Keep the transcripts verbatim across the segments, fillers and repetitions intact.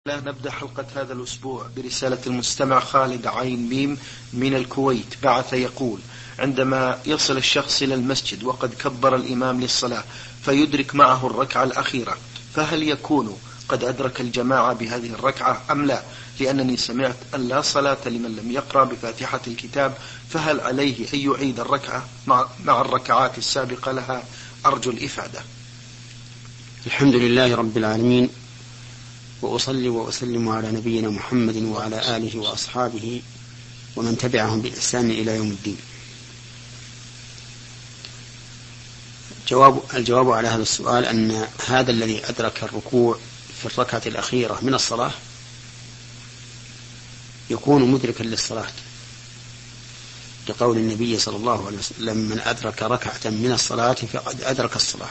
لا نبدأ حلقة هذا الأسبوع برسالة المستمع خالد عين ميم من الكويت. بعث يقول: عندما يصل الشخص إلى المسجد وقد كبر الإمام للصلاة فيدرك معه الركعة الأخيرة، فهل يكون قد أدرك الجماعة بهذه الركعة أم لا؟ لأنني سمعت أن لا صلاة لمن لم يقرأ بفاتحة الكتاب، فهل عليه أن يعيد الركعة مع, مع الركعات السابقة لها؟ أرجو الإفادة. الحمد لله رب العالمين، وأصلي وأسلم على نبينا محمد وعلى آله وأصحابه ومن تبعهم بإحسان إلى يوم الدين. جواب الجواب على هذا السؤال أن هذا الذي أدرك الركوع في الركعة الأخيرة من الصلاة يكون مدركا للصلاة، لقول النبي صلى الله عليه وسلم: من أدرك ركعة من الصلاة فقد أدرك الصلاة.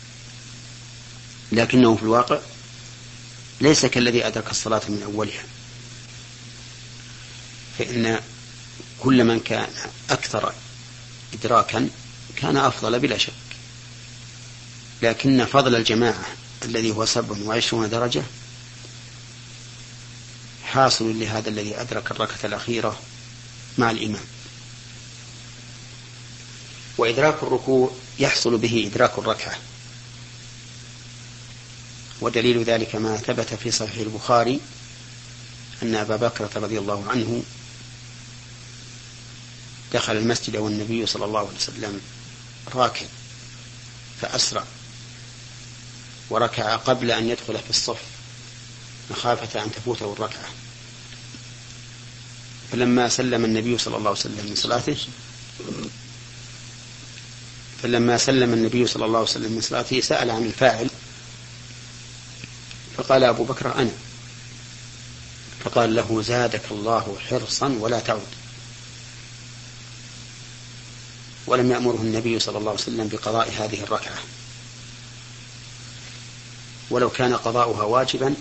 لكنه في الواقع ليس كالذي أدرك الصلاة من أولها، فإن كل من كان أكثر إدراكا كان أفضل بلا شك، لكن فضل الجماعة الذي هو سبع وعشرون درجة حاصل لهذا الذي أدرك الركعة الأخيرة مع الإمام. وإدراك الركوع يحصل به إدراك الركعة، ودليل ذلك ما ثبت في صحيح البخاري أن أبا بكر رضي الله عنه دخل المسجد والنبي صلى الله عليه وسلم راكع فأسرع وركع قبل أن يدخل في الصف مخافة أن تفوته الركعة، فلما سلم النبي صلى الله عليه وسلم من صلاته فلما سلم النبي صلى الله عليه وسلم من صلاته سأل عن الفاعل، فقال أبو بكر: أنا. فقال له: زادك الله حرصا ولا تعود. ولم يأمره النبي صلى الله عليه وسلم بقضاء هذه الركعة، ولو كان قضاؤها واجبا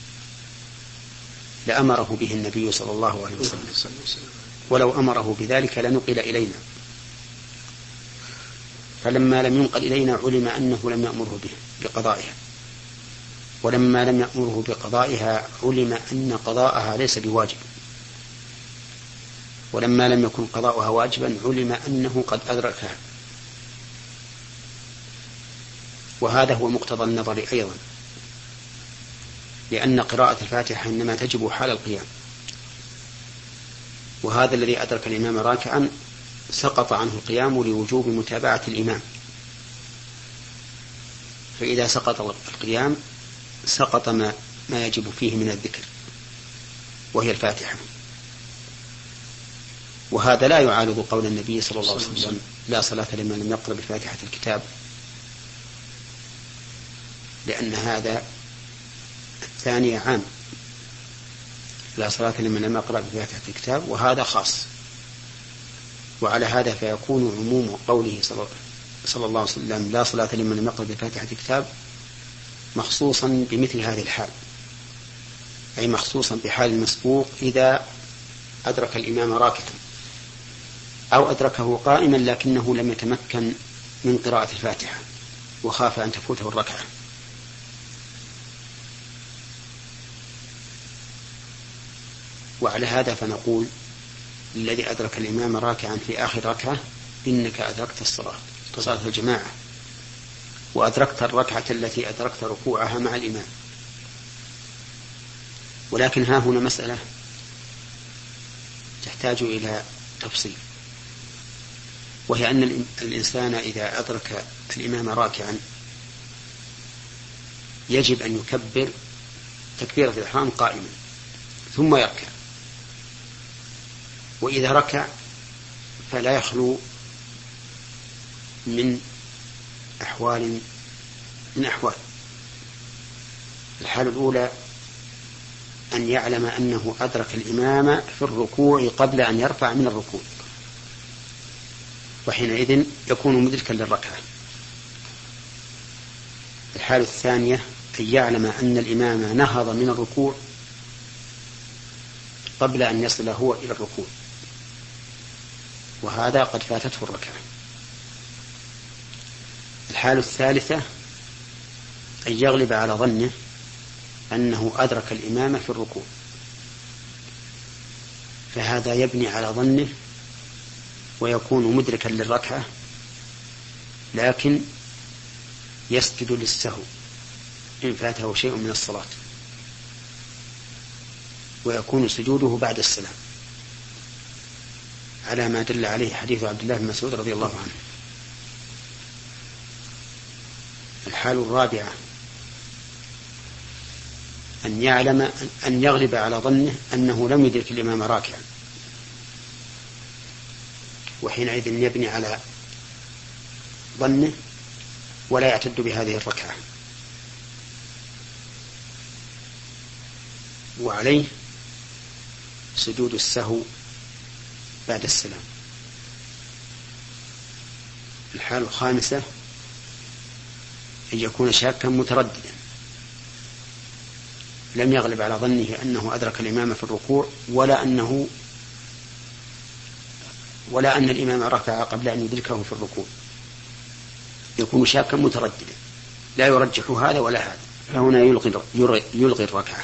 لأمره به النبي صلى الله عليه وسلم، ولو أمره بذلك لنقل إلينا، فلما لم ينقل إلينا علم أنه لم يأمره به بقضائها، ولما لم يأمره بقضائها علم أن قضاءها ليس بواجب، ولما لم يكن قضاؤها واجبا علم أنه قد أدركها. وهذا هو مقتضى النظر أيضا، لأن قراءة الفاتحة إنما تجب حال القيام، وهذا الذي أدرك الإمام راكعا سقط عنه القيام لوجوب متابعة الإمام، فإذا سقط القيام سقط ما, ما يجب فيه من الذكر وهي الفاتحة. وهذا لا يعارض قول النبي صلى الله عليه وسلم: لا صلاة لمن لم يقرأ بفاتحة الكتاب، لأن هذا الثاني عام، لا صلاة لمن لم يقرأ بفاتحة الكتاب، وهذا خاص. وعلى هذا فيكون عموم قوله صلى الله عليه وسلم: لا صلاة لمن لم يقرأ بفاتحة الكتاب مخصوصا بمثل هذه الحال، أي مخصوصا بحال المسبوق إذا أدرك الإمام راكعا أو أدركه قائما لكنه لم يتمكن من قراءة الفاتحة وخاف أن تفوته الركعة. وعلى هذا فنقول الذي أدرك الإمام راكعا في آخر ركعة: إنك أدركت الصلاة، صلاة الجماعة، وأدركت الركعة التي أدركت ركوعها مع الإمام. ولكن ها هنا مسألة تحتاج إلى تفصيل، وهي أن الإنسان إذا أدرك الإمام راكعا يجب أن يكبر تكبيرة الإحرام قائما ثم يركع، وإذا ركع فلا يخلو من أحوال من أحوال الحالة الأولى أن يعلم أنه أدرك الإمام في الركوع قبل أن يرفع من الركوع، وحينئذ يكون مدركا للركعة. الحالة الثانية أن يعلم أن الإمام نهض من الركوع قبل أن يصل هو إلى الركوع، وهذا قد فاتته الركعة. الحالة الثالثة أن يغلب على ظنه أنه أدرك الإمام في الركوع، فهذا يبني على ظنه ويكون مدركا للركعة، لكن يسجد للسهو إن فاته شيء من الصلاة، ويكون سجوده بعد السلام، على ما دل عليه حديث عبد الله بن مسعود رضي الله عنه. الحال الرابعة أن يعلم أن يغلب على ظنه أنه لم يدرك الإمام راكعا، وحينئذ يبني على ظنه ولا يعتد بهذه الركعة، وعليه سجود السهو بعد السلام. الحال الخامسة أن يكون شاكا مترددا، لم يغلب على ظنه أنه أدرك الإمام في الركوع، ولا أنه ولا أن الإمام ركع قبل أن يدركه في الركوع، يكون شاكا مترددا لا يرجح هذا ولا هذا، فهنا يلغي, يلغي الركعة،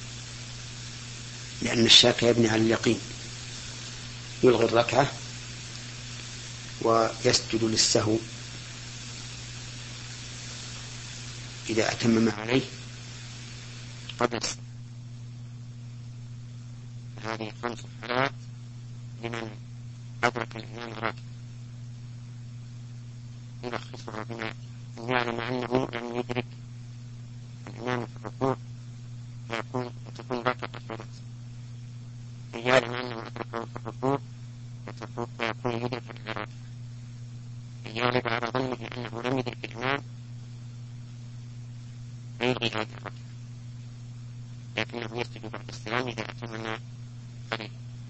لأن الشاك يبني على اليقين، يلغي الركعة ويسجد للسهو إذا أتمم عليه قبل. هذه خمس حالات لمن أدرك الإمام راكعا، يلخصها بما يعلم أنه لم يدرك الإمام في الركوع فيكون وتكون ركعة فرض، يعلم أنه أدركه في الركوع فيكون يدرك الإمام، يغلب على ظنه أنه لم يدرك الإمام فيلغي هذه الركعة، لكنه يسجد بعد السلام إذا أتمم عليه.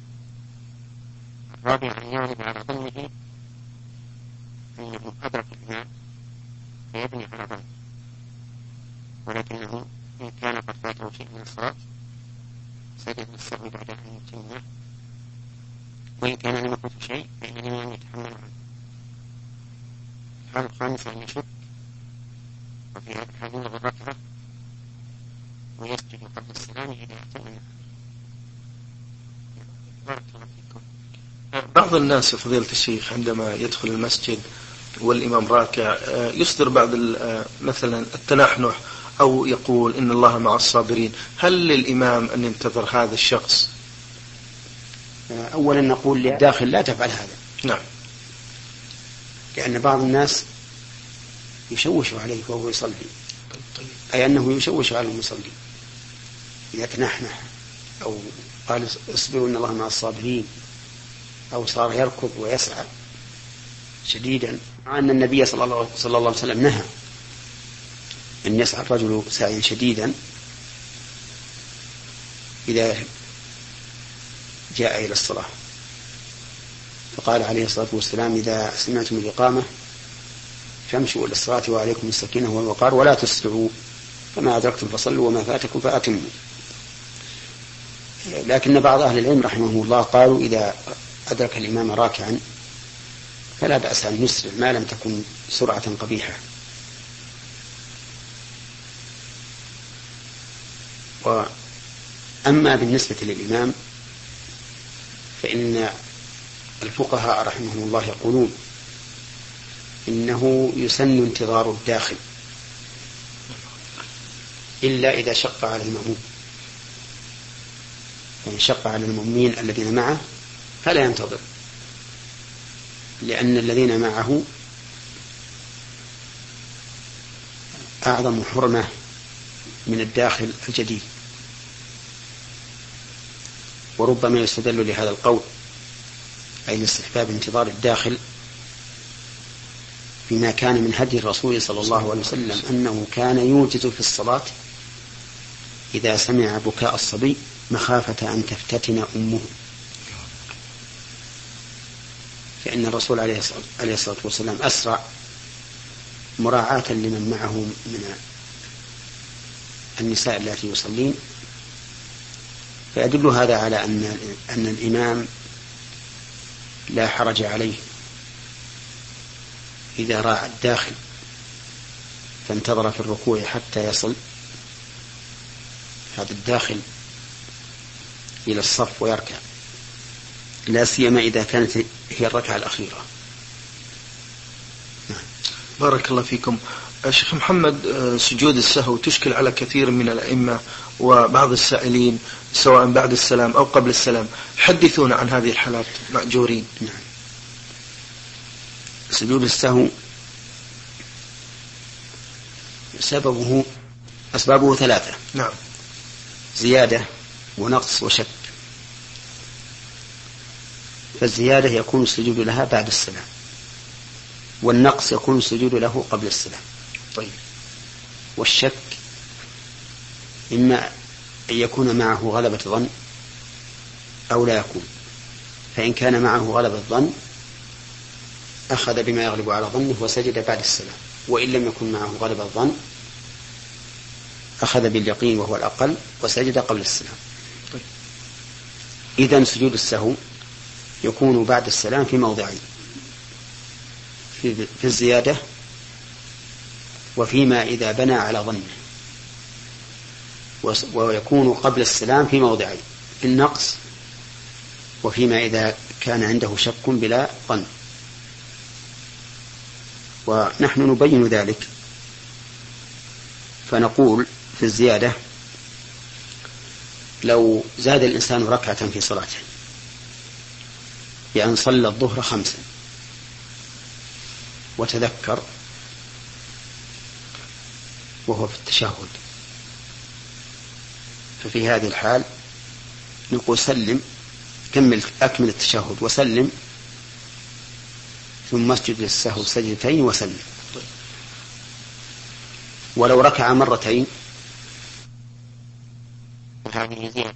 الرابع أن يغلب على ظنه أنه أدرك الإمام فيبني على ظنه، ولكنه إن كان قد فاته شيء من الصلاة سجد للسهو بعد أن يتمه، وإن كان لم يفته شيء فإن الإمام يتحمل عنه. الحالة الخامسة أن يشك، وفي هذا الحال يلغي الركعة ويسجد قبل السلام إذا أتمم. بارك الله فيكم. بعض الناس فضيلة الشيخ عندما يدخل المسجد والإمام راكع يصدر بعض مثلا التنحنح أو يقول إن الله مع الصابرين، هل للإمام أن ينتظر هذا الشخص؟ أولا نقول للداخل لا تفعل هذا. نعم. لأن بعض الناس يشوش عليه وهو يصلي، أي أنه يشوش على المصلي إذا تنحنح أو قال اصبروا إن الله مع الصابرين، أو صار يركض ويسعى شديدا، مع أن النبي صلى الله عليه وسلم نهى أن يسعى الرجل سعيا شديدا إذا جاء إلى الصلاة، فقال عليه الصلاة والسلام إذا سمعتم الإقامة فامشوا إلى الصلاة وعليكم السكينة والوقار ولا تسرعوا، فما أدركتم فصلوا وما فاتكم فأتموا. لكن بعض أهل العلم رحمه الله قالوا إذا أدرك الإمام راكعا فلا بأس أن يسرع ما لم تكن سرعة قبيحة. وأما بالنسبة للإمام فإن الفقهاء رحمهم الله يقولون إنه يسن انتظار الداخل إلا إذا شق على المأموم، يعني شق على المؤمنين الذين معه فلا ينتظر، لأن الذين معه أعظم حرمة من الداخل الجديد. وربما يستدل لهذا القول أي لاستحباب انتظار الداخل بما كان من هدي الرسول صلى الله عليه وسلم أنه كان يوجد في الصلاة إذا سمع بكاء الصبي مخافة أن تفتتن أمه، فإن الرسول عليه الصلاة والسلام أسرع مراعاة لمن معه من النساء التي يصلين. فيدل هذا على أن أن الإمام لا حرج عليه إذا راعى الداخل فانتظر في الركوع حتى يصل هذا الداخل إلى الصف ويركع، لا سيما إذا كانت هي الركعة الأخيرة. بارك الله فيكم. شيخ محمد، سجود السهو تشكل على كثير من الأئمة وبعض السائلين سواء بعد السلام أو قبل السلام، حدثونا عن هذه الحالات مأجورين. نعم. سجود السهو سببه أسبابه ثلاثة. نعم. زيادة ونقص وشك. فالزيادة يكون السجود لها بعد السلام، والنقص يكون السجود له قبل السلام. طيب. والشك إما أن يكون معه غلبة ظن أو لا يكون، فإن كان معه غلبة ظن أخذ بما يغلب على ظنه وسجد بعد السلام، وإن لم يكن معه غلبة ظن أخذ باليقين وهو الأقل وسجد قبل السلام. طيب. إذن سجود السهو يكون بعد السلام في موضعين: في الزيادة وفيما إذا بنى على ظنه، ويكون قبل السلام في موضعين: في النقص وفيما إذا كان عنده شك بلا ظن. ونحن نبين ذلك فنقول في الزيادة: لو زاد الإنسان ركعة في صلاته بأن صلى الظهر خمسا وتذكر وهو في التشهد، ففي هذه الحال نقول سلم، كمل أكمل التشهد وسلم، ثم اسجد للسهو سجدتين وسلم. ولو ركع مرتين هذه زيادة،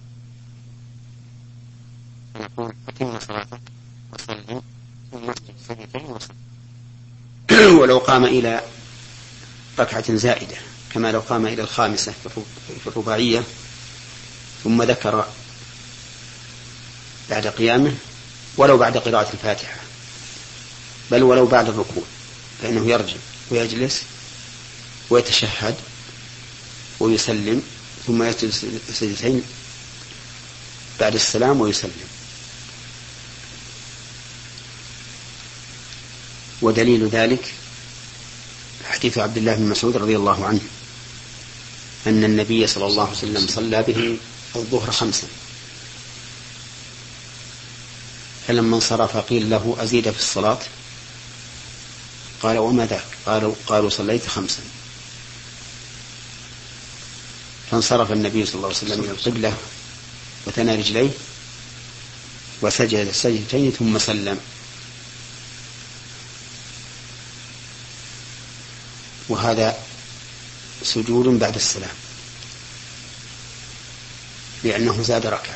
نقول أتم صلاتك وسلم ثم اسجد سجدتين وسلم. ولو قام إلى ركعة زائدة كما لو قام إلى الخامسة في الرباعية ثم ذكر بعد قيامه ولو بعد قراءة الفاتحة، بل ولو بعد الركوع، فإنه يرجع ويجلس ويتشهد ويسلم ثم يسجد سجدتين بعد السلام ويسلم. ودليل ذلك حديث عبد الله بن مسعود رضي الله عنه أن النبي صلى الله عليه وسلم صلى به الظهر خمسا، فلما انصرف قيل له: أزيد في الصلاة؟ قال: وما ذاك؟ قالوا, قالوا صليت خمسا. فانصرف النبي صلى الله عليه وسلم إلى القبلة وثنى رجليه وسجد السجدتين ثم سلم. وهذا سجود بعد السلام لأنه زاد ركعة.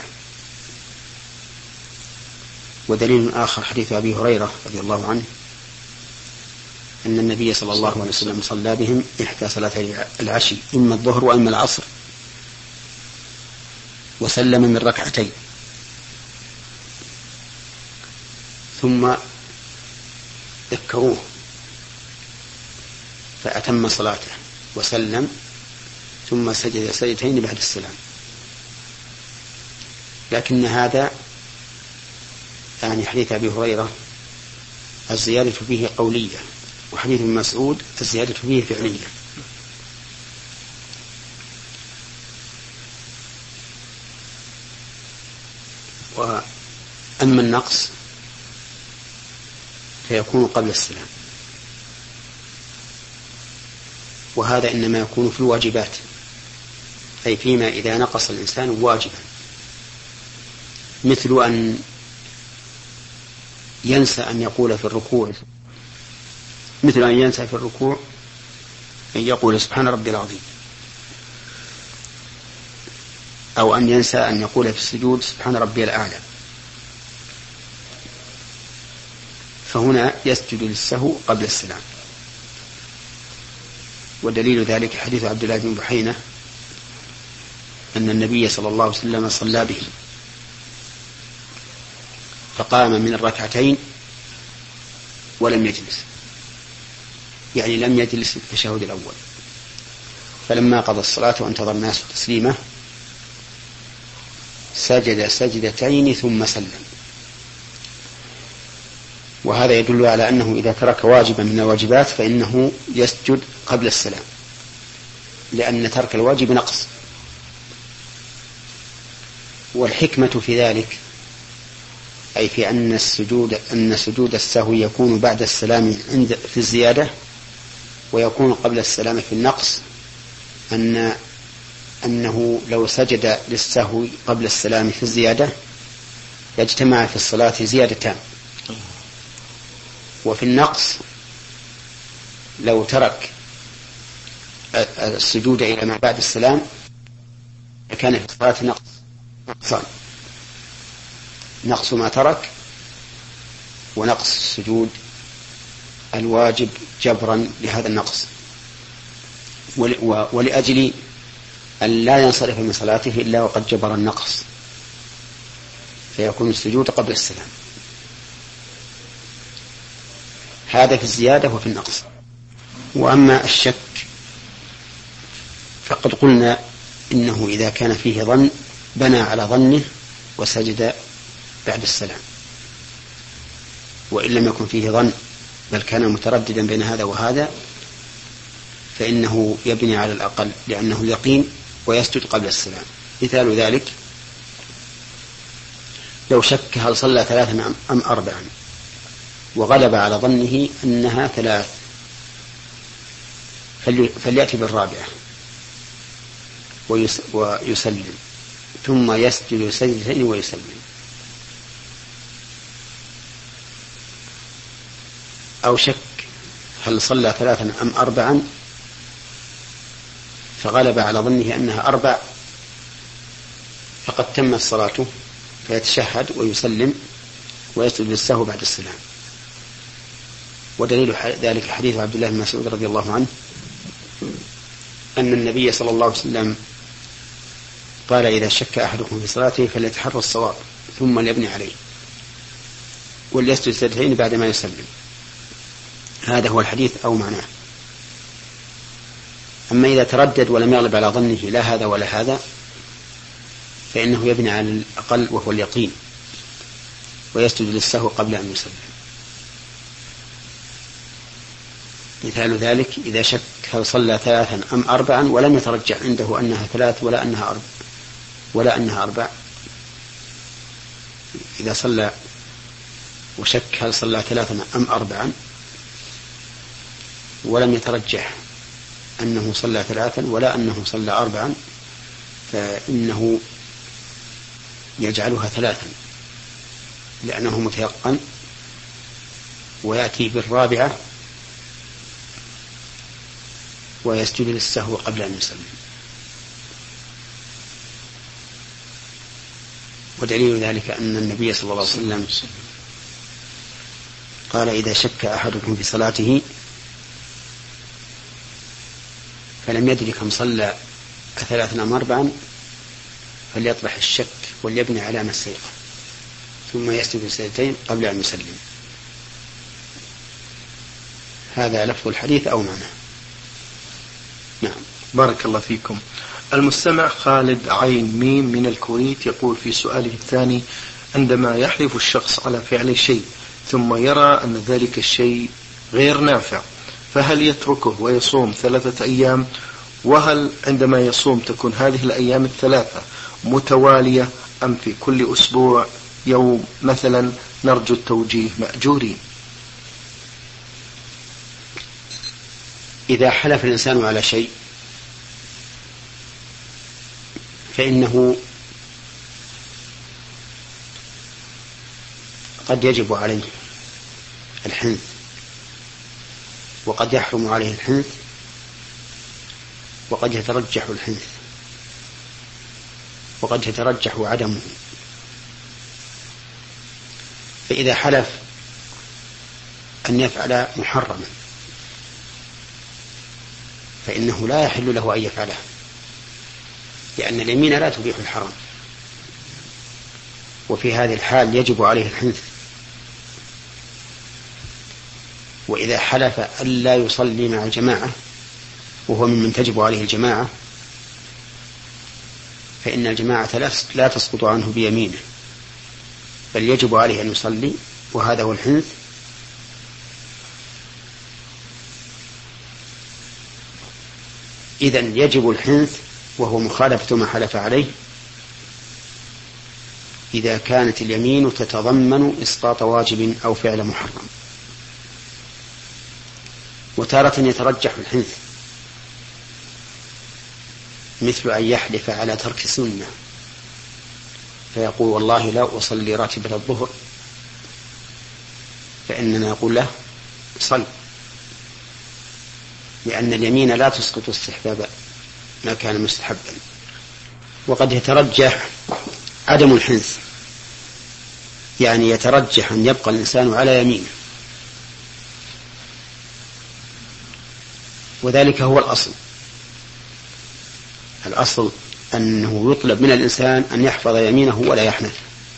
ودليل آخر حديث أبي هريرة رضي الله عنه أن النبي صلى الله عليه وسلم صلى بهم إحدى صلاتي العشي، إما الظهر وإما العصر، وسلم من ركعتين، ثم ذكروه فأتم صلاته وسلم ثم سجد سجدتين بعد السلام. لكن هذا يعني حديث أبي هريرة الزيادة فيه قولية، وحديث ابن مسعود الزيادة فيه فعلية. وأما النقص فيكون قبل السلام، وهذا إنما يكون في الواجبات، أي فيما إذا نقص الإنسان واجبا، مثل أن ينسى أن يقول في الركوع مثل أن ينسى في الركوع أن يقول سبحان ربي العظيم، أو أن ينسى أن يقول في السجود سبحان ربي الأعلى، فهنا يسجد للسهو قبل السلام. ودليل ذلك حديث عبد الله بن بحينة أن النبي صلى الله عليه وسلم صلى به فقام من الركعتين ولم يجلس، يعني لم يجلس في التشهد الأول، فلما قضى الصلاة وانتظر الناس تسليمه سجد سجدتين ثم سلم. وهذا يدل على أنه إذا ترك واجبا من الواجبات فإنه يسجد قبل السلام، لأن ترك الواجب نقص. والحكمة في ذلك أي في أن السجود أن سجود السهو يكون بعد السلام عند في الزيادة ويكون قبل السلام في النقص، أن أنه لو سجد للسهو قبل السلام في الزيادة يجتمع في الصلاة زيادتان، وفي النقص لو ترك السجود إلى ما بعد السلام كان في الصلاة نقص نقصان، نقص ما ترك ونقص السجود الواجب جبرا لهذا النقص، ولأجل أن لا ينصرف من صلاته إلا وقد جبر النقص، فيكون السجود قبل السلام. هذا في الزيادة وفي النقص. وأما الشك فقد قلنا إنه إذا كان فيه ظن بنى على ظنه وسجد بعد السلام، وإن لم يكن فيه ظن بل كان مترددا بين هذا وهذا فإنه يبني على الأقل لأنه يقين ويسجد قبل السلام. مثال ذلك لو شك هل صلى ثلاثا أم أربعا وغلب على ظنه أنها ثلاث فليأتي بالرابعة ويسلم ثم يسجد سجدتين ويسلم. أو شك هل صلى ثلاثا أم أربعا فغلب على ظنه أنها أربع فقد تمت صلاته فيتشهد ويسلم ويسجد للسهو بعد السلام. ودليل ذلك حديث عبد الله بن مسعود رضي الله عنه أن النبي صلى الله عليه وسلم قال إذا شك أحدكم في صلاته فليتحرى الصواب ثم ليبني عليه وليسجد سجدتين بعد ما يسلم. هذا هو الحديث أو معناه. أما إذا تردد ولم يغلب على ظنه لا هذا ولا هذا فإنه يبني على الأقل وهو اليقين ويسجد للسهو قبل أن يسلم. مثال ذلك إذا شك هل صلى ثلاثا أم أربعا ولم يترجح عنده أنها ثلاث ولا أنها أربع ولا أنها أربع إذا صلى وشك هل صلى ثلاثا أم أربعا ولم يترجح أنه صلى ثلاثا ولا أنه صلى أربعا فإنه يجعلها ثلاثا لأنه متيقن ويأتي بالرابعة ويسجد للسهو قبل أن يسلم. ودليل ذلك أن النبي صلى الله عليه وسلم قال إذا شك أحدكم في صلاته فلم يدري كم صلى ثلاثا أم أربعا فليطرح الشك وليبني على ما استيقن ثم يسجد سجدتين قبل أن يسلم. هذا لفظ الحديث أو معناه. نعم. بارك الله فيكم. المستمع خالد عين ميم من الكويت يقول في سؤاله الثاني عندما يحلف الشخص على فعل شيء ثم يرى أن ذلك الشيء غير نافع فهل يتركه ويصوم ثلاثة أيام؟ وهل عندما يصوم تكون هذه الأيام الثلاثة متوالية أم في كل أسبوع يوم مثلا؟ نرجو التوجيه مأجورين. إذا حلف الإنسان على شيء فإنه قد يجب عليه الحنث وقد يحرم عليه الحنث وقد يترجح الحنث وقد يترجح عدمه. فإذا حلف أن يفعل محرما فإنه لا يحل له أن يفعله لأن اليمين لا تبيح الحرام، وفي هذه الحال يجب عليه الحنث. وإذا حلف ألا يصلي مع الجماعة وهو ممن تجب عليه الجماعة فإن الجماعة لا تسقط عنه بيمينه، بل يجب عليه أن يصلي، وهذا هو الحنث. إذن يجب الحنث وهو مخالفة ما حلف عليه إذا كانت اليمين تتضمن إسقاط واجب أو فعل محرم. وتارة يترجح الحنث، مثل أن يحلف على ترك سنة فيقول والله لا أصلي راتبة الظهر، فإننا نقول له صل، لأن اليمين لا تسقط استحباب ما كان مستحبا. وقد يترجح عدم الحنث، يعني يترجح أن يبقى الإنسان على يمينه، وذلك هو الأصل. الأصل أنه يطلب من الإنسان أن يحفظ يمينه ولا يحنث،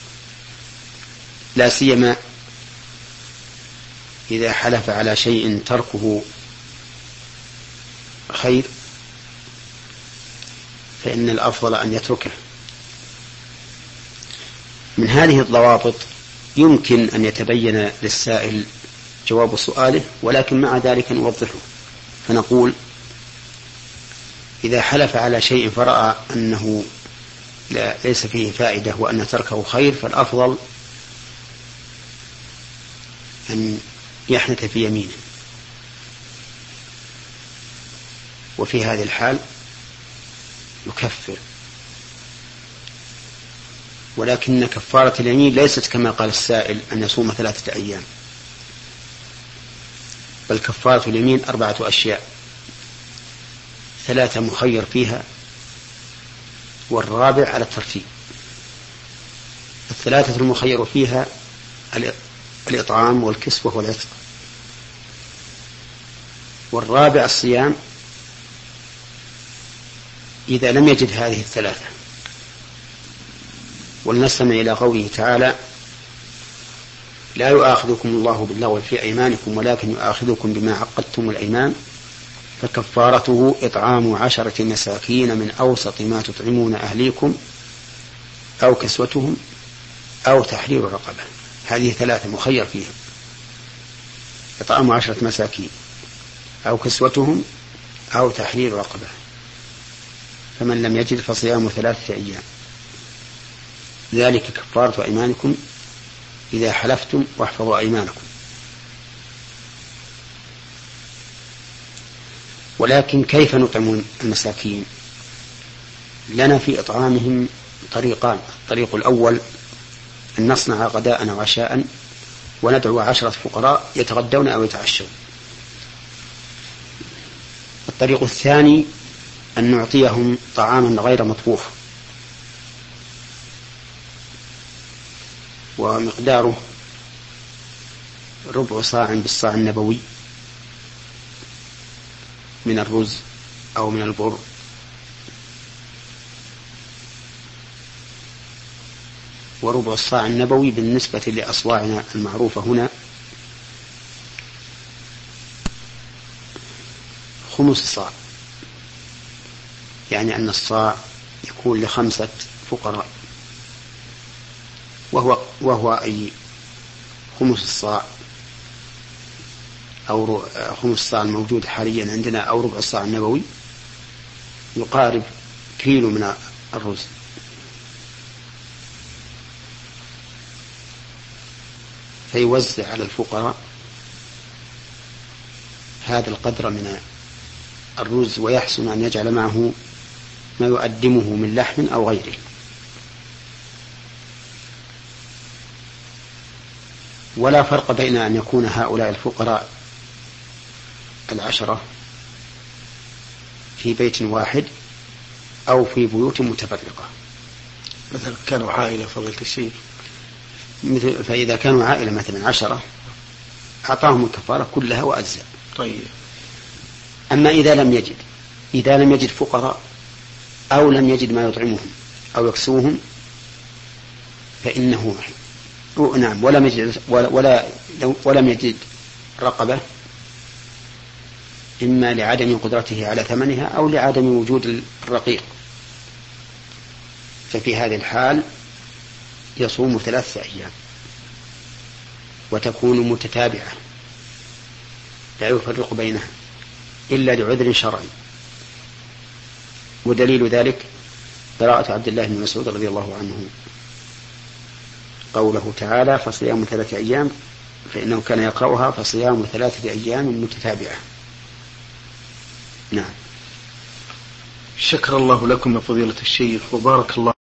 لا سيما إذا حلف على شيء تركه خير، فإن الأفضل أن يتركه. من هذه الضوابط يمكن أن يتبين للسائل جواب سؤاله، ولكن مع ذلك نوضحه، فنقول إذا حلف على شيء فرأى أنه لا ليس فيه فائدة وأن تركه خير، فالأفضل أن يحنث في يمينه، وفي هذه الحال يكفر. ولكن كفارة اليمين ليست كما قال السائل أن يصوم ثلاثة أيام، بل كفارة اليمين أربعة أشياء، ثلاثة مخير فيها والرابع على الترتيب. الثلاثة المخير فيها الإطعام والكسوة والعتق، والرابع الصيام إذا لم يجد هذه الثلاثة. ولنستمع إلى قوله تعالى: لا يؤاخذكم الله باللغو في أيمانكم ولكن يؤاخذكم بما عقدتم الأيمان فكفارته إطعام عشرة مساكين من أوسط ما تطعمون أهليكم أو كسوتهم أو تحرير رقبة. هذه ثلاثة مخير فيها: إطعام عشرة مساكين أو كسوتهم أو تحرير رقبة. فمن لم يجد فصيام ثلاثة أيام، ذلك كفارة أيمانكم إذا حلفتم واحفظوا أيمانكم. ولكن كيف نطعم المساكين؟ لنا في إطعامهم طريقان. الطريق الأول أن نصنع غداء وعشاء وندعو عشرة فقراء يتغدون أو يتعشون. الطريق الثاني أن نعطيهم طعاما غير مطبوخ ومقداره ربع صاع بالصاع النبوي من الرز أو من البر، وربع الصاع النبوي بالنسبة لأصواعنا المعروفة هنا خمس صاع، يعني أن الصاع يكون لخمسة فقراء، وهو, وهو أي خمس الصاع أو خمس الصاع الموجود حاليا عندنا أو ربع الصاع النبوي يقارب كيلو من الرز. فيوزع على الفقراء هذا القدر من الرز، ويحسن أن يجعل معه ما يقدمه من لحم أو غيره. ولا فرق بين أن يكون هؤلاء الفقراء العشرة في بيت واحد أو في بيوت متفرقة. مثلا كانوا عائلة فضيلة الشيخ، مثل فإذا كانوا عائلة مثلا عشرة أعطاهم الكفارة كلها وأجزاء. طيب. أما إذا لم يجد إذا لم يجد فقراء أو لم يجد ما يطعمهم أو يكسوهم فإنه نعم ولم يجد ولا, ولا ولم يجد رقبة، إما لعدم قدرته على ثمنها أو لعدم وجود الرقيق، ففي هذه الحال يصوم ثلاثة أيام وتكون متتابعة لا يفرق بينها إلا لعذر شرعي. ودليل ذلك قراءة عبد الله بن مسعود رضي الله عنه قوله تعالى فصيام ثلاثة أيام، فإنه كان يقرأها فصيام ثلاثة أيام متتابعة. نعم. شكر الله لكم يا فضيلة الشيخ وبارك الله